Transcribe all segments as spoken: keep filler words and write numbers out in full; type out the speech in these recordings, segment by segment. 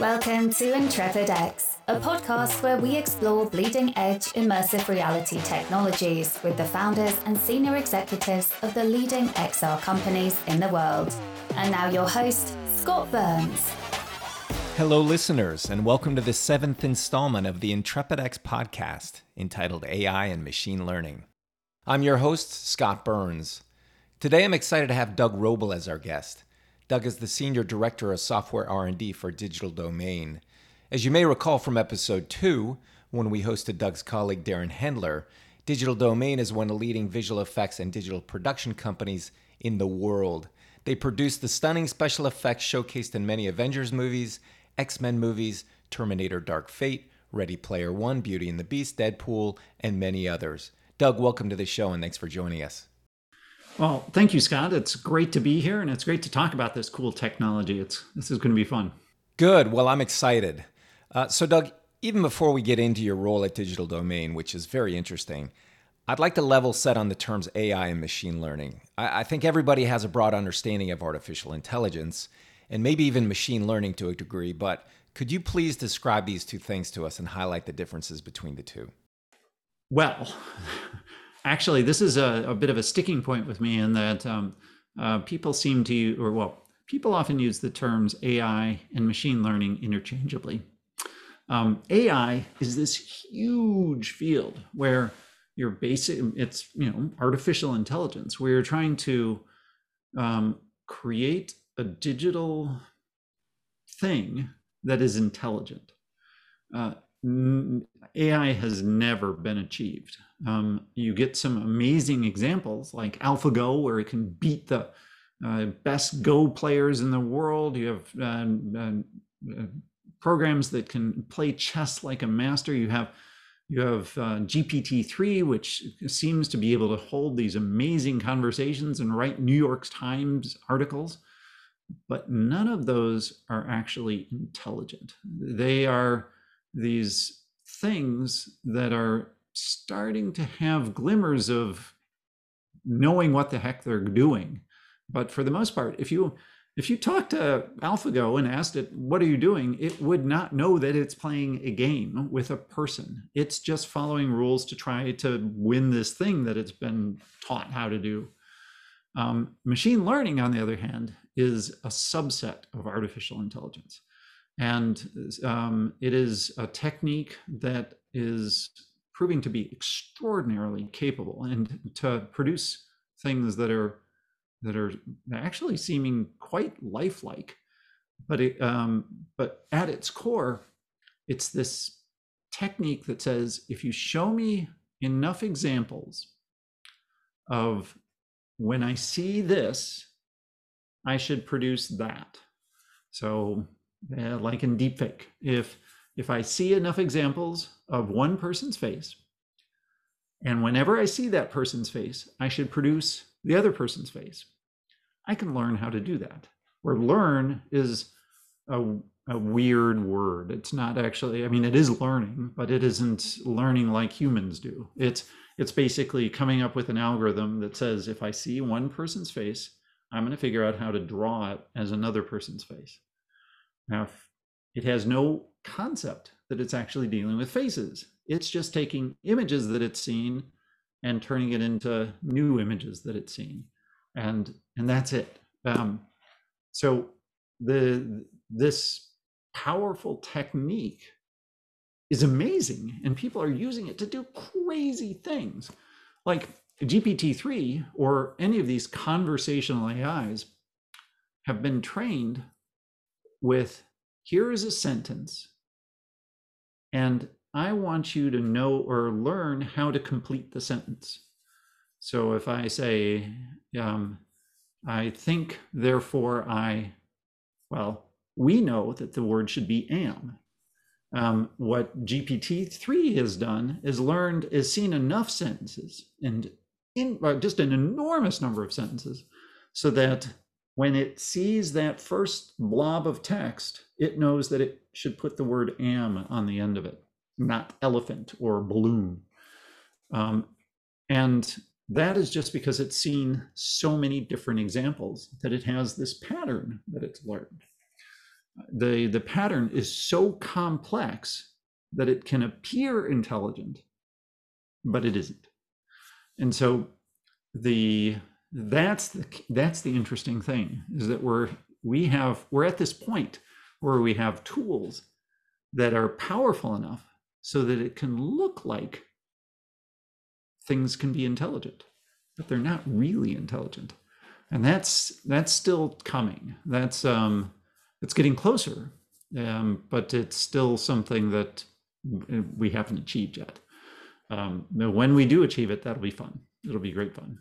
Welcome to Intrepid X, a podcast where we explore bleeding-edge immersive reality technologies with the founders and senior executives of the leading X R companies in the world. And now your host, Scott Burns. Hello, listeners, and welcome to the seventh installment of the Intrepid X podcast, entitled A I and Machine Learning. I'm your host, Scott Burns. Today, I'm excited to have Doug Roble as our guest. Doug is the Senior Director of Software R and D for Digital Domain. As you may recall from episode two, when we hosted Doug's colleague Darren Hendler, Digital Domain is one of the leading visual effects and digital production companies in the world. They produce the stunning special effects showcased in many Avengers movies, X-Men movies, Terminator Dark Fate, Ready Player One, Beauty and the Beast, Deadpool, and many others. Doug, welcome to the show and thanks for joining us. Well, thank you, Scott. It's great to be here, and it's great to talk about this cool technology. It's This is going to be fun. Good. Well, I'm excited. Uh, so, Doug, even before we get into your role at Digital Domain, which is very interesting, I'd like to level set on the terms A I and machine learning. I, I think everybody has a broad understanding of artificial intelligence, and maybe even machine learning to a degree, but could you please describe these two things to us and highlight the differences between the two? Well, actually, this is a, a bit of a sticking point with me in that um, uh, people seem to, or well, people often use the terms A I and machine learning interchangeably. Um, A I is this huge field where you're basic, it's, you know, artificial intelligence, where you're trying to um, create a digital thing that is intelligent. Uh, A I has never been achieved. Um, you get some amazing examples like AlphaGo, where it can beat the uh, best Go players in the world. You have uh, uh, programs that can play chess like a master. You have you have uh, G P T three, which seems to be able to hold these amazing conversations and write New York Times articles. But none of those are actually intelligent. They are these things that are starting to have glimmers of knowing what the heck they're doing. But for the most part, if you if you talk to AlphaGo and asked it, what are you doing? It would not know that it's playing a game with a person. It's just following rules to try to win this thing that it's been taught how to do. Um, machine learning, on the other hand, is a subset of artificial intelligence. And um, it is a technique that is proving to be extraordinarily capable and to produce things that are that are actually seeming quite lifelike. But it, um, but at its core, it's this technique that says, if you show me enough examples of when I see this, I should produce that. So uh, like in deepfake, if if I see enough examples of one person's face, and whenever I see that person's face, I should produce the other person's face, I can learn how to do that. Where learn is a, a weird word. It's not actually, I mean, it is learning, but it isn't learning like humans do. It's it's basically coming up with an algorithm that says, if I see one person's face, I'm going to figure out how to draw it as another person's face. Now, it has no concept that it's actually dealing with faces. It's just taking images that it's seen and turning it into new images that it's seen. And, and that's it. Um, so the this powerful technique is amazing, and people are using it to do crazy things. Like G P T three or any of these conversational A Is have been trained with, here is a sentence, and I want you to know or learn how to complete the sentence. So if I say, um, I think, therefore I, well, we know that the word should be am. Um, what G P T three has done is learned, is seen enough sentences, and in uh, just an enormous number of sentences, so that when it sees that first blob of text, it knows that it should put the word am on the end of it, not elephant or balloon. Um, and that is just because it's seen so many different examples that it has this pattern that it's learned. the the pattern is so complex that it can appear intelligent, but it isn't. And so the that's the that's the interesting thing, is that we're we have we're at this point where we have tools that are powerful enough so that it can look like things can be intelligent, but they're not really intelligent. And that's that's still coming. That's um it's getting closer, um, but it's still something that we haven't achieved yet. Um, when we do achieve it, that'll be fun. It'll be great fun.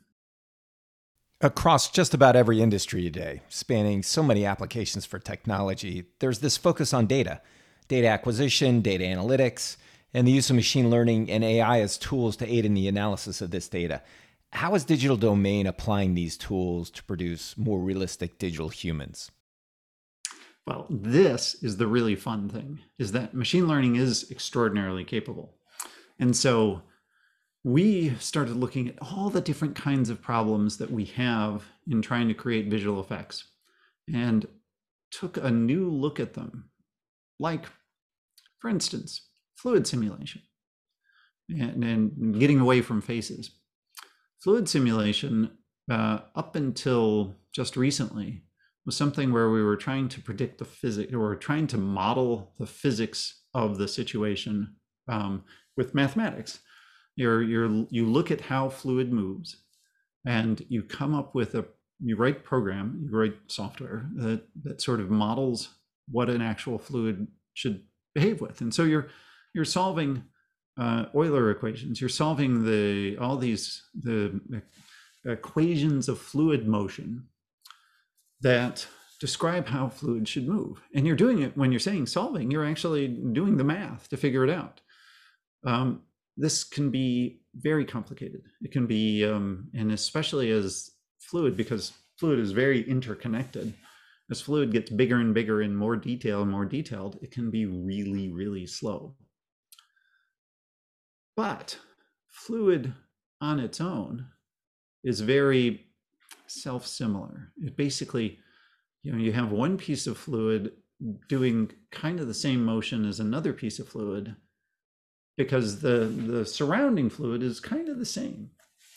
Across just about every industry today, spanning so many applications for technology, there's this focus on data, data acquisition, data analytics, and the use of machine learning and A I as tools to aid in the analysis of this data. How is Digital Domain applying these tools to produce more realistic digital humans? Well, this is the really fun thing, is that machine learning is extraordinarily capable. And so we started looking at all the different kinds of problems that we have in trying to create visual effects, and took a new look at them. Like, for instance, fluid simulation, and, and getting away from faces. Fluid simulation, uh, up until just recently, was something where we were trying to predict the physics, or trying to model the physics of the situation um, with mathematics. You're, you're, you look at how fluid moves, and you come up with a, you write program, you write software that, that sort of models what an actual fluid should behave with. And so you're, you're solving uh, Euler equations, you're solving the, all these, the equations of fluid motion that describe how fluid should move. And you're doing it, when you're saying solving, you're actually doing the math to figure it out. Um, this can be very complicated. It can be, um, and especially as fluid, because fluid is very interconnected. As fluid gets bigger and bigger and more detailed and more detailed, it can be really, really slow. But fluid on its own is very self-similar. It basically, you know, you have one piece of fluid doing kind of the same motion as another piece of fluid, because the, the surrounding fluid is kind of the same.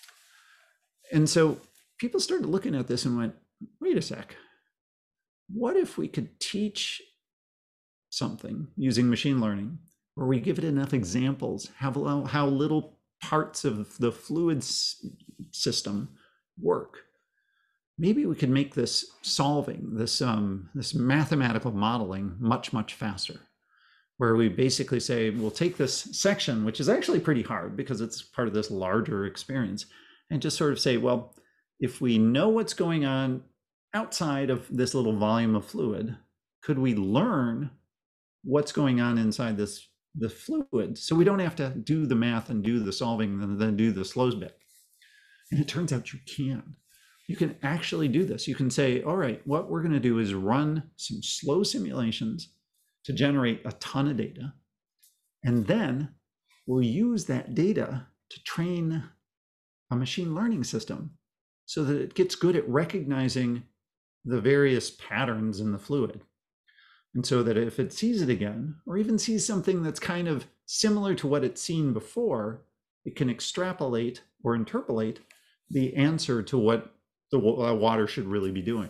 And so people started looking at this and went, wait a sec, what if we could teach something using machine learning, where we give it enough examples, how, how little parts of the fluid system work? Maybe we could make this solving, this, um, this mathematical modeling much, much faster, where we basically say, we'll take this section, which is actually pretty hard because it's part of this larger experience, and just sort of say, well, if we know what's going on outside of this little volume of fluid, could we learn what's going on inside this the fluid, so we don't have to do the math and do the solving and then do the slow bit? And it turns out you can. You can actually do this. You can say, all right, what we're going to do is run some slow simulations to generate a ton of data, and then we'll use that data to train a machine learning system so that it gets good at recognizing the various patterns in the fluid. And so that if it sees it again, or even sees something that's kind of similar to what it's seen before, it can extrapolate or interpolate the answer to what the water should really be doing.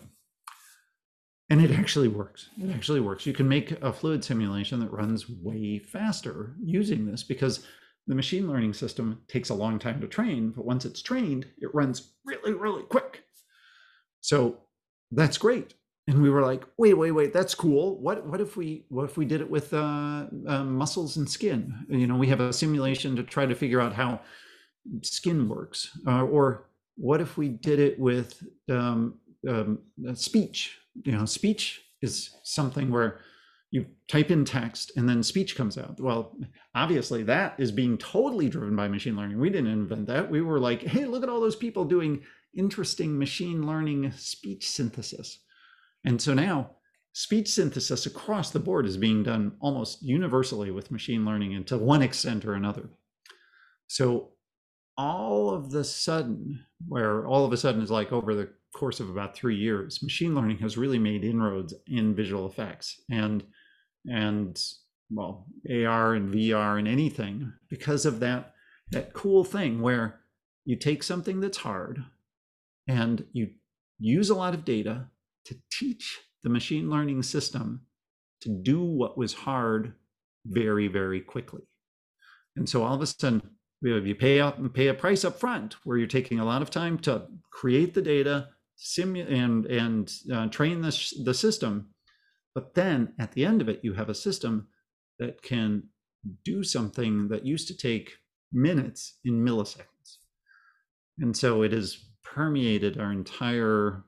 And it actually works. It actually works. You can make a fluid simulation that runs way faster using this, because the machine learning system takes a long time to train, but once it's trained, it runs really, really quick. So that's great. And we were like, wait, wait, wait, that's cool. What what if we what if we did it with uh, uh, muscles and skin? You know, we have a simulation to try to figure out how skin works. Uh, or what if we did it with um, um, speech? You know, speech is something where you type in text and then speech comes out. Well, obviously that is being totally driven by machine learning. We didn't invent that. We were like, hey, look at all those people doing interesting machine learning speech synthesis. And so now speech synthesis across the board is being done almost universally with machine learning, and to one extent or another. So all of the sudden, where all of a sudden is like over the course of about three years, machine learning has really made inroads in visual effects and and well, A R and V R and anything, because of that that cool thing where you take something that's hard and you use a lot of data to teach the machine learning system to do what was hard very, very quickly. And so all of a sudden, you pay up and pay a price up front where you're taking a lot of time to create the data, simulate and and uh, train the, the system. But then at the end of it, you have a system that can do something that used to take minutes in milliseconds. And so it has permeated our entire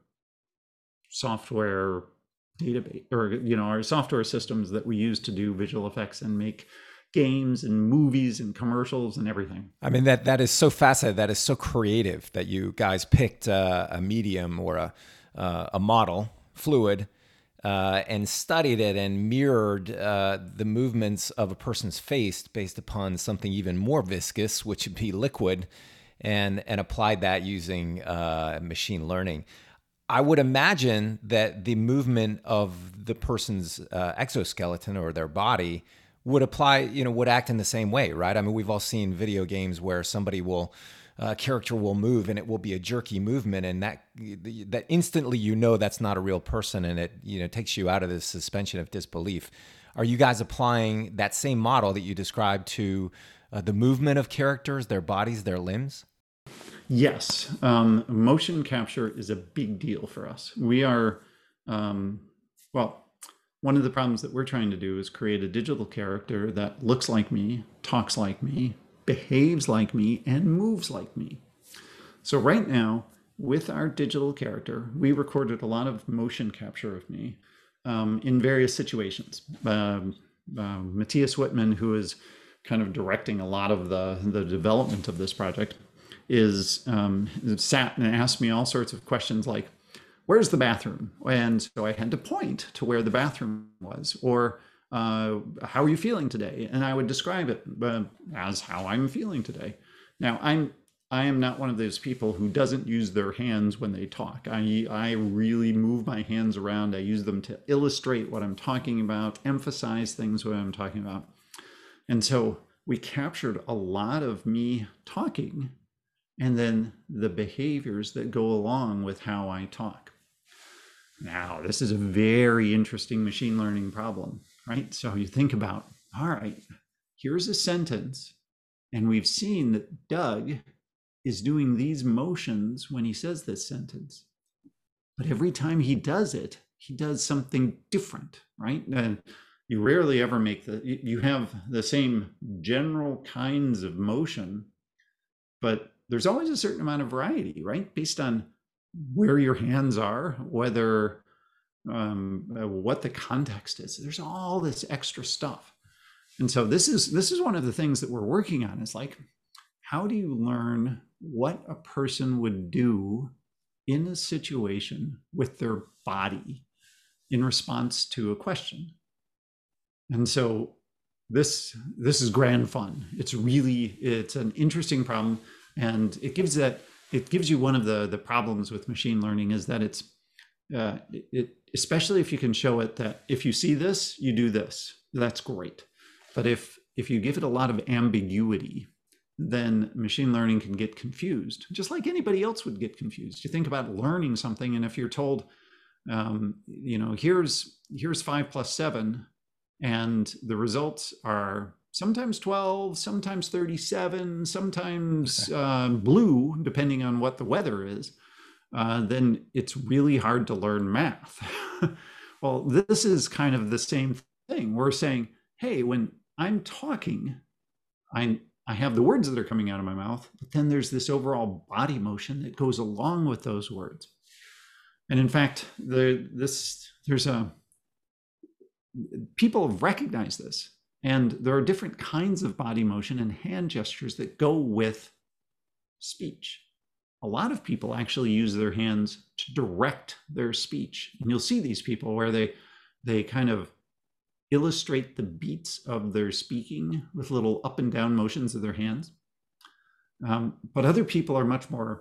software database, or you know, our software systems that we use to do visual effects and make games and movies and commercials and everything. I mean, that that is so fascinating. That is so creative that you guys picked uh, a medium or a uh, a model, fluid, uh, and studied it and mirrored uh, the movements of a person's face based upon something even more viscous, which would be liquid, and and applied that using uh, machine learning. I would imagine that the movement of the person's uh, exoskeleton or their body would apply, you know, would act in the same way, right? I mean, we've all seen video games where somebody will, a uh, character will move and it will be a jerky movement, and that that instantly you know that's not a real person, and it, you know, takes you out of this suspension of disbelief. Are you guys applying that same model that you described to uh, the movement of characters, their bodies, their limbs? Yes, um, motion capture is a big deal for us. We are, um, well, one of the problems that we're trying to do is create a digital character that looks like me, talks like me, behaves like me, and moves like me. So right now, with our digital character, we recorded a lot of motion capture of me um, in various situations. Um, uh, Matthias Whitman, who is kind of directing a lot of the, the development of this project, is um, sat and asked me all sorts of questions like, where's the bathroom? And so I had to point to where the bathroom was, or uh, how are you feeling today? And I would describe it uh, as how I'm feeling today. Now, I'm I am not one of those people who doesn't use their hands when they talk. I I really move my hands around. I use them to illustrate what I'm talking about, emphasize things what I'm talking about. And so we captured a lot of me talking, and then the behaviors that go along with how I talk. Now, this is a very interesting machine learning problem, right? So you think about, all right, here's a sentence, and we've seen that Doug is doing these motions when he says this sentence. But every time he does it, he does something different, right? And you rarely ever make the, you have the same general kinds of motion, but there's always a certain amount of variety, right? Based on where your hands are, whether, um, uh, what the context is. There's all this extra stuff. And so this is, this is one of the things that we're working on, is like, how do you learn what a person would do in a situation with their body in response to a question? And so this, this is grand fun. It's really, it's an interesting problem. And it gives that, it gives you one of the, the problems with machine learning is that it's, uh, it, especially if you can show it that if you see this, you do this, that's great. But if, if you give it a lot of ambiguity, then machine learning can get confused, just like anybody else would get confused. You think about learning something, and if you're told, um, you know, here's, here's five plus seven, and the results are sometimes twelve, sometimes thirty-seven, sometimes uh, blue, depending on what the weather is, uh, then it's really hard to learn math. Well, this is kind of the same thing. We're saying, hey, when I'm talking, I, I have the words that are coming out of my mouth, but then there's this overall body motion that goes along with those words. And in fact, the, this, there's a, people have recognized this. And there are different kinds of body motion and hand gestures that go with speech. A lot of people actually use their hands to direct their speech. And you'll see these people where they, they kind of illustrate the beats of their speaking with little up and down motions of their hands. Um, but other people are much more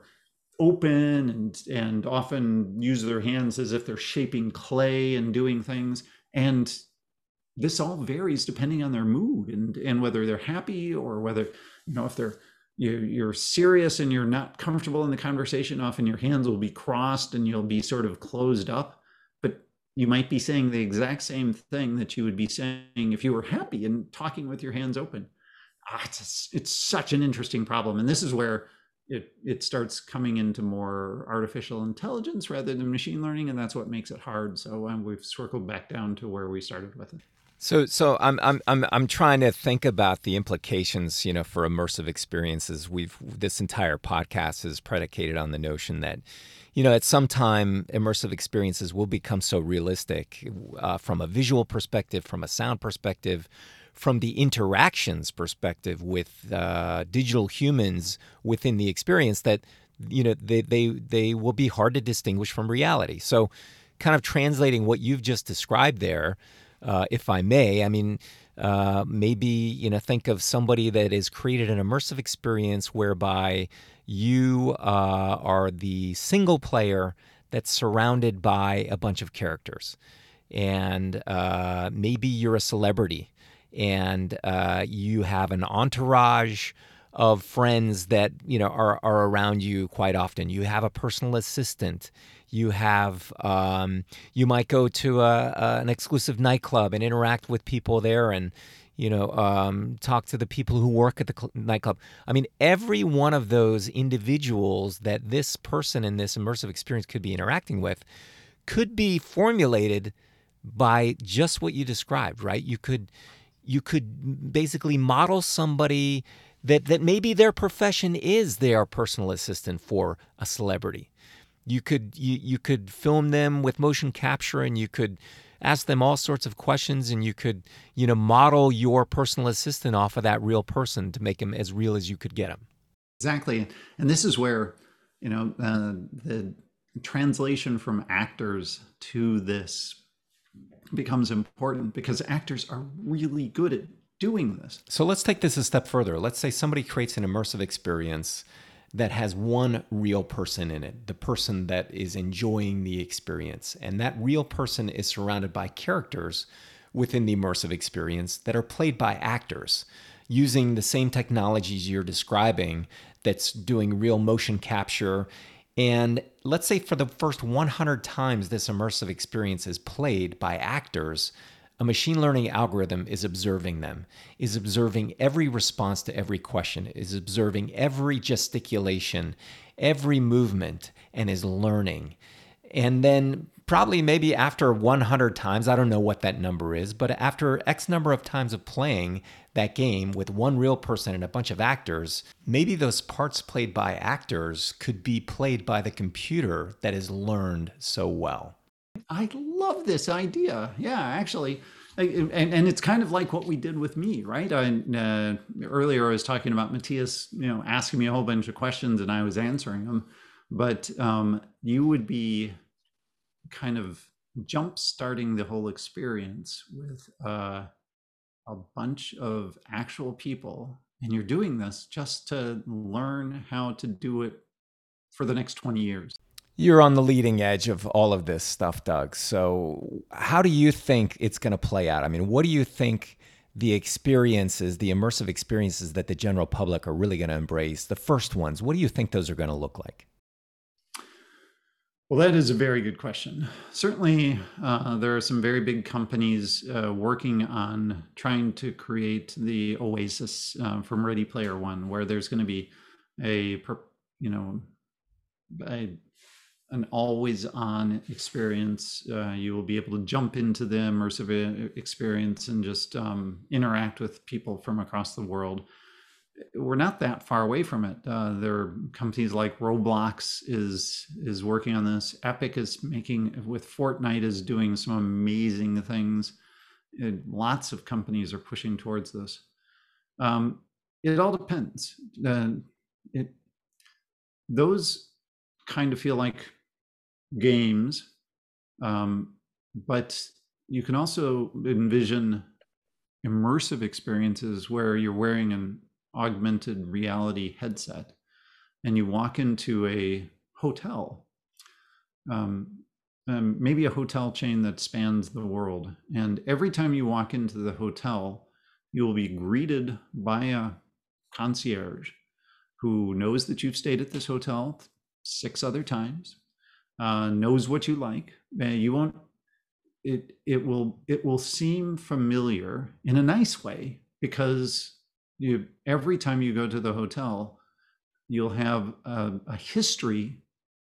open and and often use their hands as if they're shaping clay and doing things. And this all varies depending on their mood and and whether they're happy or whether, you know, if they're you're, you're serious and you're not comfortable in the conversation, often your hands will be crossed and you'll be sort of closed up. But you might be saying the exact same thing that you would be saying if you were happy and talking with your hands open. Ah, it's, it's such an interesting problem. And this is where it, it starts coming into more artificial intelligence rather than machine learning. And that's what makes it hard. So um, we've circled back down to where we started with it. So, so I'm I'm I'm I'm trying to think about the implications, you know, for immersive experiences. We've this entire podcast is predicated on the notion that, you know, at some time immersive experiences will become so realistic uh, from a visual perspective, from a sound perspective, from the interactions perspective with uh, digital humans within the experience that, you know, they they they will be hard to distinguish from reality. So, kind of translating what you've just described there. Uh, if I may, I mean, uh, maybe, you know, think of somebody that has created an immersive experience whereby you uh, are the single player that's surrounded by a bunch of characters. And uh, maybe you're a celebrity and uh, you have an entourage of friends that, you know, are, are around you quite often. You have a personal assistant. You have, um, you might go to a, a, an exclusive nightclub and interact with people there and, you know, um, talk to the people who work at the cl- nightclub. I mean, every one of those individuals that this person in this immersive experience could be interacting with could be formulated by just what you described, right? You could, you could basically model somebody that, that maybe their profession is their personal assistant for a celebrity. You could you, you could film them with motion capture and you could ask them all sorts of questions and you could, you know, model your personal assistant off of that real person to make him as real as you could get him. Exactly. And this is where, you know, uh, the translation from actors to this becomes important because actors are really good at doing this. So let's take this a step further. Let's say somebody creates an immersive experience that has one real person in it, the person that is enjoying the experience. And that real person is surrounded by characters within the immersive experience that are played by actors using the same technologies you're describing that's doing real motion capture. And let's say for the first one hundred times this immersive experience is played by actors, a machine learning algorithm is observing them, is observing every response to every question, is observing every gesticulation, every movement, and is learning. And then probably maybe after one hundred times, I don't know what that number is, but after X number of times of playing that game with one real person and a bunch of actors, maybe those parts played by actors could be played by the computer that has learned so well. I love this idea. Yeah, actually. And, and it's kind of like what we did with me, right? I, uh, earlier I was talking about Matthias, you know, asking me a whole bunch of questions and I was answering them. But um, you would be kind of jump starting the whole experience with uh, a bunch of actual people. And you're doing this just to learn how to do it for the next twenty years. You're on the leading edge of all of this stuff, Doug. So how do you think it's going to play out? I mean, what do you think the experiences, the immersive experiences that the general public are really going to embrace, the first ones, what do you think those are going to look like? Well, that is a very good question. Certainly, uh, there are some very big companies uh, working on trying to create the Oasis uh, from Ready Player One, where there's going to be a, you know, a an always-on experience. Uh, you will be able to jump into the immersive experience and just um, interact with people from across the world. We're not that far away from it. Uh, there are companies like Roblox is is working on this. Epic is making, with Fortnite, is doing some amazing things. It, lots of companies are pushing towards this. Um, it all depends. Uh, it those kind of feel like games, um, but you can also envision immersive experiences where you're wearing an augmented reality headset and you walk into a hotel, um, um, maybe a hotel chain that spans the world. And every time you walk into the hotel, you will be greeted by a concierge who knows that you've stayed at this hotel six other times, uh, knows what you like. Uh, you won't, it, it will, it will seem familiar in a nice way because you, every time you go to the hotel, you'll have a, a history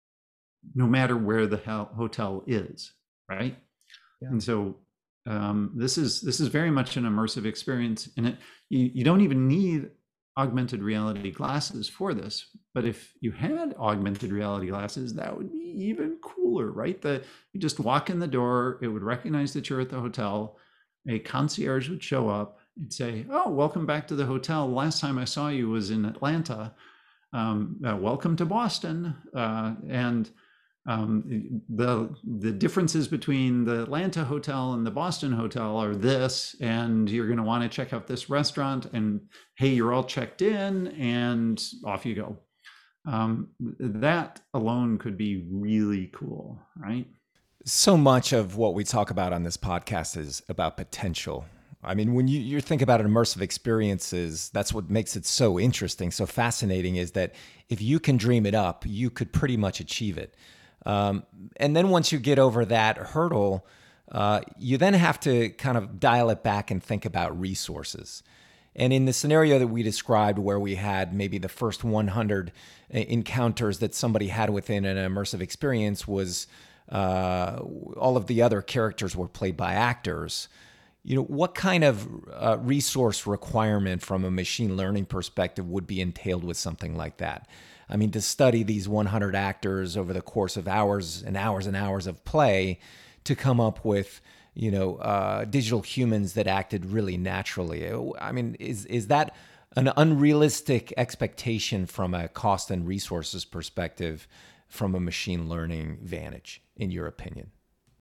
no matter where the hotel is, right? Yeah. And so um, this is this is very much an immersive experience, and it you, you don't even need augmented reality glasses for this. But if you had augmented reality glasses, that would be even cooler, right? The you just walk in the door, it would recognize that you're at the hotel, a concierge would show up and say, "Oh, welcome back to the hotel. Last time I saw you was in Atlanta. Um, uh, welcome to Boston," uh, and Um, the the differences between the Atlanta hotel and the Boston hotel are this, and you're going to want to check out this restaurant, and hey, you're all checked in, and off you go. Um, that alone could be really cool, right? So much of what we talk about on this podcast is about potential. I mean, when you, you think about immersive experiences, that's what makes it so interesting, so fascinating, is that if you can dream it up, you could pretty much achieve it. Um, and then once you get over that hurdle, uh, you then have to kind of dial it back and think about resources. And in the scenario that we described, where we had maybe the first one hundred encounters that somebody had within an immersive experience was uh, all of the other characters were played by actors. You know, what kind of uh, resource requirement from a machine learning perspective would be entailed with something like that? I mean, to study these one hundred actors over the course of hours and hours and hours of play to come up with, you know, uh, digital humans that acted really naturally. I mean, is is that an unrealistic expectation from a cost and resources perspective from a machine learning vantage, in your opinion?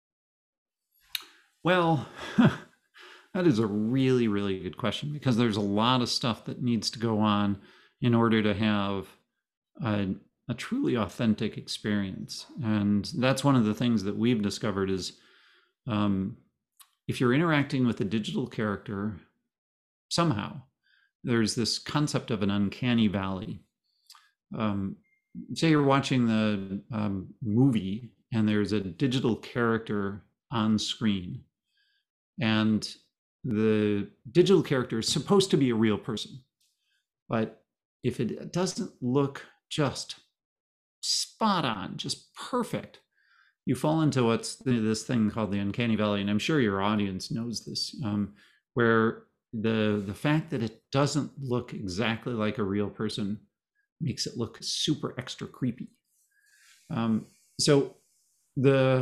Well, that is a really, really good question, because there's a lot of stuff that needs to go on in order to have A, a truly authentic experience. And that's one of the things that we've discovered is um, if you're interacting with a digital character, somehow there's this concept of an uncanny valley. Um, say you're watching the um, movie and there's a digital character on screen, and the digital character is supposed to be a real person. But if it doesn't look just spot on, just perfect, you fall into what's this thing called the uncanny valley. And I'm sure your audience knows this, um, where the the fact that it doesn't look exactly like a real person makes it look super extra creepy. Um, so the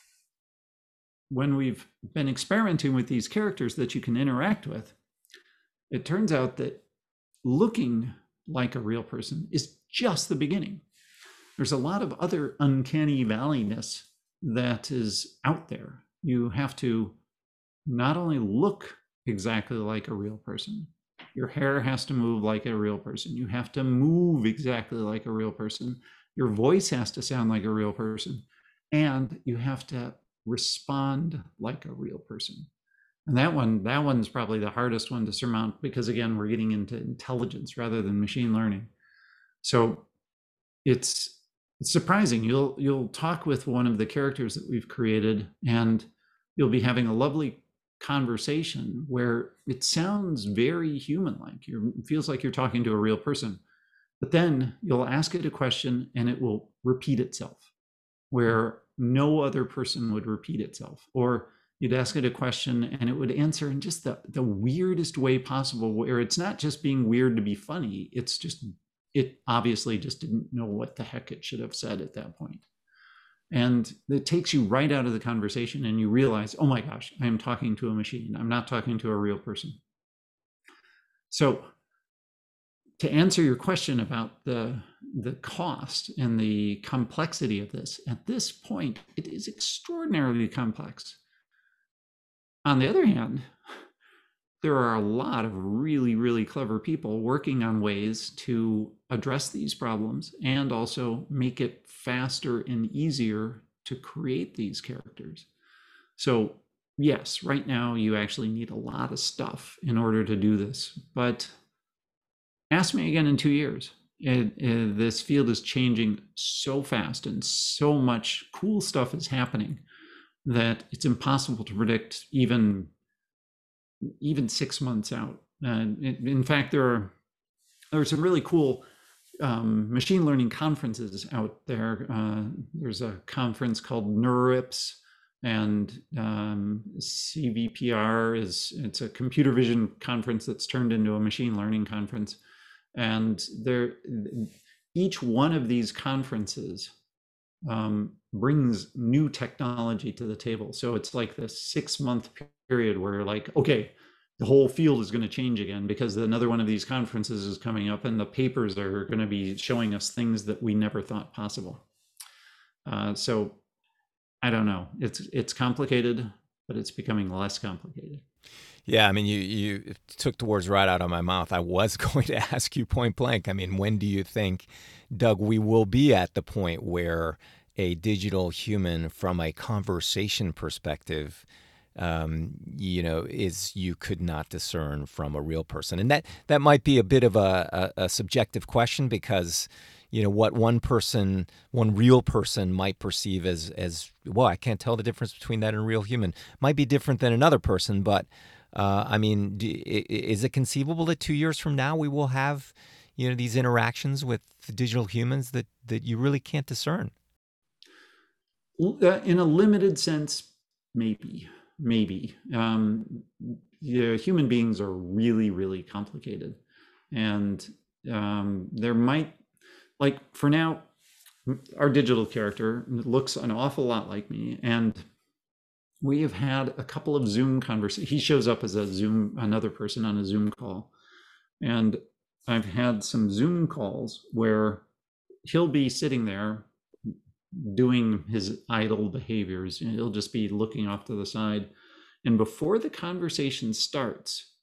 when we've been experimenting with these characters that you can interact with, it turns out that looking like a real person is just the beginning. There's a lot of other uncanny valleyness that is out there. You have to not only look exactly like a real person, your hair has to move like a real person. You have to move exactly like a real person. Your voice has to sound like a real person. And you have to respond like a real person. And that one, that one's probably the hardest one to surmount, because again, we're getting into intelligence rather than machine learning. So it's, it's surprising. You'll you'll talk with one of the characters that we've created, and you'll be having a lovely conversation where it sounds very human-like. It feels like you're talking to a real person. But then you'll ask it a question and it will repeat itself, where no other person would repeat itself. Or you'd ask it a question and it would answer in just the, the weirdest way possible, where it's not just being weird to be funny. It's just, it obviously just didn't know what the heck it should have said at that point. And it takes you right out of the conversation and you realize, oh my gosh, I am talking to a machine. I'm not talking to a real person. So to answer your question about the, the cost and the complexity of this, at this point, it is extraordinarily complex. On the other hand, there are a lot of really, really clever people working on ways to address these problems and also make it faster and easier to create these characters. So yes, right now you actually need a lot of stuff in order to do this, but ask me again in two years. It, it, this field is changing so fast and so much cool stuff is happening that it's impossible to predict even even six months out. And in, in fact, there are there are some really cool um, machine learning conferences out there. Uh, there's a conference called NeurIPS, and um, C V P R is it's a computer vision conference that's turned into a machine learning conference. And there, each one of these conferences um, brings new technology to the table. So it's like this six month period where like, okay, the whole field is going to change again because another one of these conferences is coming up and the papers are going to be showing us things that we never thought possible. Uh, so I don't know. It's it's complicated, but it's becoming less complicated. Yeah, I mean, you you took the words right out of my mouth. I was going to ask you point blank. I mean, when do you think, Doug, we will be at the point where a digital human, from a conversation perspective, um, you know, is you could not discern from a real person? And that that might be a bit of a, a, a subjective question because, you know, what one person, one real person might perceive as as well, I can't tell the difference between that and a real human, might be different than another person, but. Uh, I mean, do, is it conceivable that two years from now we will have, you know, these interactions with digital humans that, that you really can't discern? In a limited sense, maybe, maybe. Um, you know, human beings are really, really complicated. And um, there might, like for now, our digital character looks an awful lot like me. And we have had a couple of Zoom conversations. He shows up as a Zoom, another person on a Zoom call. And I've had some Zoom calls where he'll be sitting there doing his idle behaviors. And he'll just be looking off to the side. And before the conversation starts,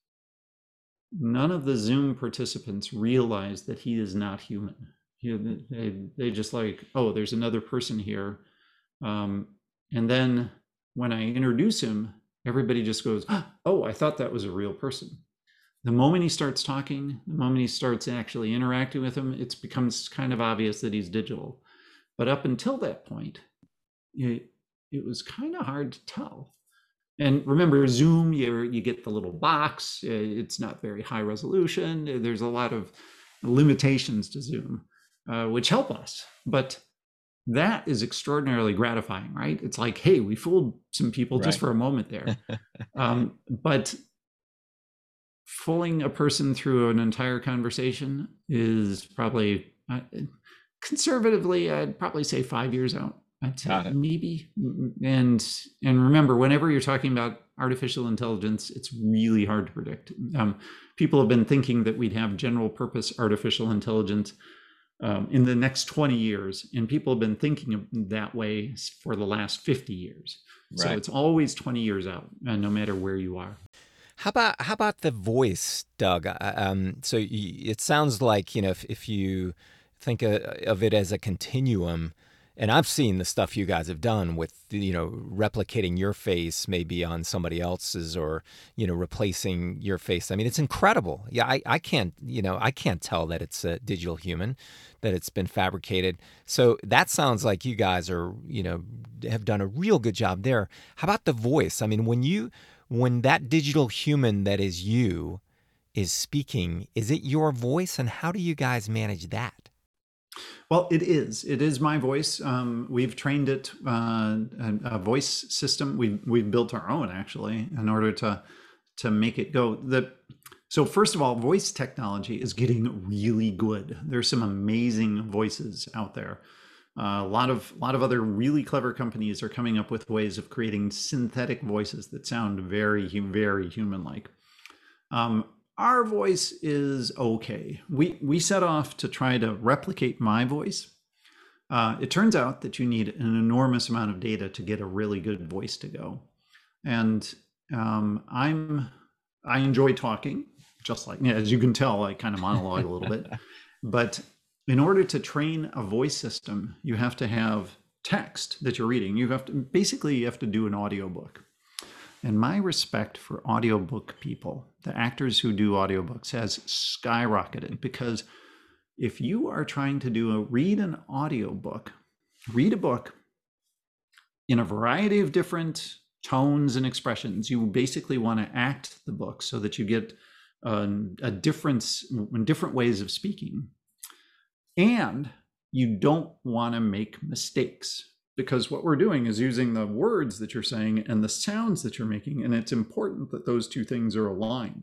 none of the Zoom participants realize that he is not human. You know, they, they just like, oh, there's another person here. Um, and then when I introduce him, everybody just goes, oh, I thought that was a real person. The moment he starts talking, the moment he starts actually interacting with him, it becomes kind of obvious that he's digital. But up until that point, it, it was kind of hard to tell. And remember, Zoom, you you get the little box. It's not very high resolution. There's a lot of limitations to Zoom, uh, which help us. But that is extraordinarily gratifying, right? It's like, hey, we fooled some people right. just for a moment there. um, but fooling a person through an entire conversation is probably, uh, conservatively, I'd probably say five years out. I'd say maybe. And and remember, whenever you're talking about artificial intelligence, it's really hard to predict. Um, people have been thinking that we'd have general purpose artificial intelligence Um, in the next twenty years, and people have been thinking of that way for the last fifty years. Right. So it's always twenty years out, uh, no matter where you are. How about how about the voice, Doug? Um, so y- it sounds like, you know, if, if you think of, of it as a continuum, and I've seen the stuff you guys have done with, you know, replicating your face maybe on somebody else's, or, you know, replacing your face. I mean, it's incredible. Yeah, I, I can't, you know, I can't tell that it's a digital human, that it's been fabricated. So that sounds like you guys are, you know, have done a real good job there. How about the voice? I mean, when you, when that digital human that is you is speaking, is it your voice? And how do you guys manage that? Well, it is. It is my voice. Um, we've trained it, uh, a, a voice system. We've we've built our own actually in order to to make it go. The so first of all, voice technology is getting really good. There's some amazing voices out there. Uh, a lot of a lot of other really clever companies are coming up with ways of creating synthetic voices that sound very very human-like. Um, Our voice is okay. We we set off to try to replicate my voice. Uh, it turns out that you need an enormous amount of data to get a really good voice to go. And um, I'm I enjoy talking, just like, yeah, as you can tell, I kind of monologue a little bit. But in order to train a voice system, you have to have text that you're reading. You have to, basically, you have to do an audiobook. And my respect for audiobook people, the actors who do audiobooks, has skyrocketed, because if you are trying to do a read an audiobook, read a book in a variety of different tones and expressions, you basically want to act the book so that you get a, a difference in different ways of speaking. And you don't want to make mistakes, because what we're doing is using the words that you're saying and the sounds that you're making, and it's important that those two things are aligned.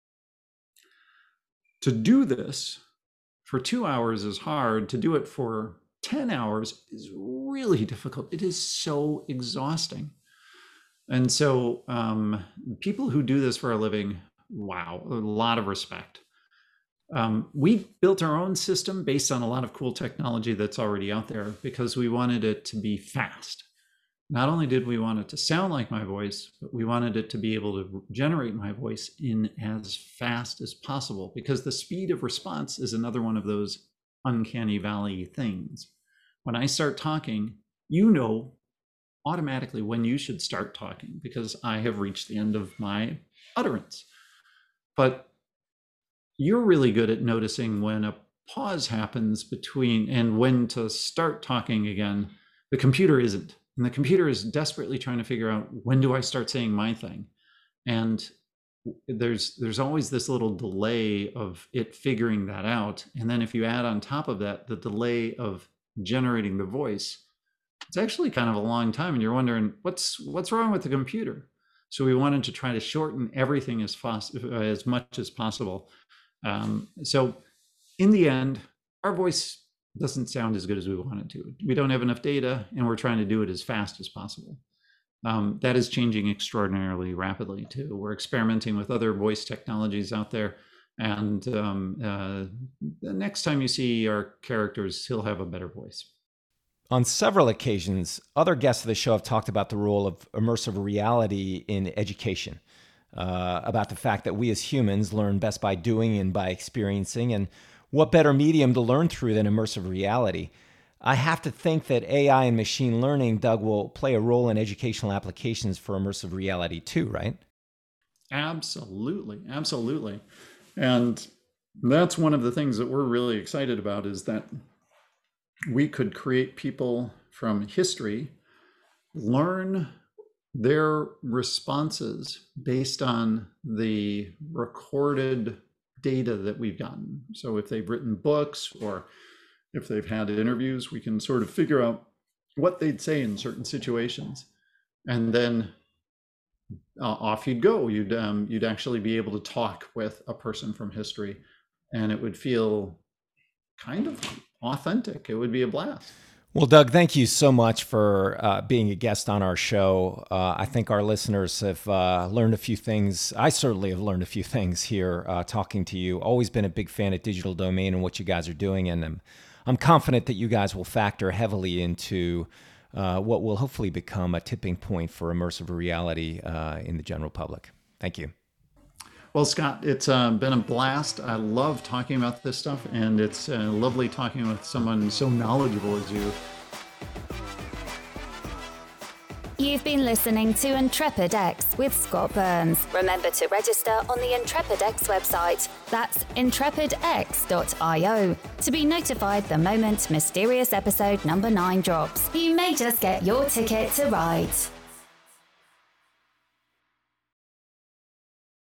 To do this for two hours is hard. To do it for ten hours is really difficult. It is so exhausting. And so um, people who do this for a living, wow, a lot of respect. Um, we built our own system based on a lot of cool technology that's already out there, because we wanted it to be fast. Not only did we want it to sound like my voice, but we wanted it to be able to generate my voice in as fast as possible, because the speed of response is another one of those uncanny valley things. When I start talking, you know automatically when you should start talking, because I have reached the end of my utterance. But you're really good at noticing when a pause happens between and when to start talking again. The computer isn't. And the computer is desperately trying to figure out, when do I start saying my thing? And there's there's always this little delay of it figuring that out. And then if you add on top of that the delay of generating the voice, it's actually kind of a long time. And you're wondering, what's what's wrong with the computer? So we wanted to try to shorten everything as fast, as much as possible. Um, so in the end, our voice doesn't sound as good as we want it to. We don't have enough data, and we're trying to do it as fast as possible. Um, that is changing extraordinarily rapidly too. We're experimenting with other voice technologies out there. And um, uh, the next time you see our characters, he'll have a better voice. On several occasions, other guests of the show have talked about the role of immersive reality in education. Uh, about the fact that we as humans learn best by doing and by experiencing, and what better medium to learn through than immersive reality. I have to think that A I and machine learning, Doug, will play a role in educational applications for immersive reality too, right? Absolutely, absolutely. And that's one of the things that we're really excited about, is that we could create people from history, learn their responses based on the recorded data that we've gotten. So if they've written books or if they've had interviews, we can sort of figure out what they'd say in certain situations. And then uh, off you'd go. You'd, um, you'd actually be able to talk with a person from history, and it would feel kind of authentic. It would be a blast. Well, Doug, thank you so much for uh, being a guest on our show. Uh, I think our listeners have uh, learned a few things. I certainly have learned a few things here uh, talking to you. Always been a big fan of Digital Domain and what you guys are doing. And I'm, I'm confident that you guys will factor heavily into uh, what will hopefully become a tipping point for immersive reality uh, in the general public. Thank you. Well, Scott, it's uh, been a blast. I love talking about this stuff, and it's uh, lovely talking with someone so knowledgeable as you. You've been listening to Intrepid X with Scott Burns. Remember to register on the Intrepid X website. That's intrepid x dot io to be notified the moment mysterious episode number nine drops. You may just get your ticket to ride.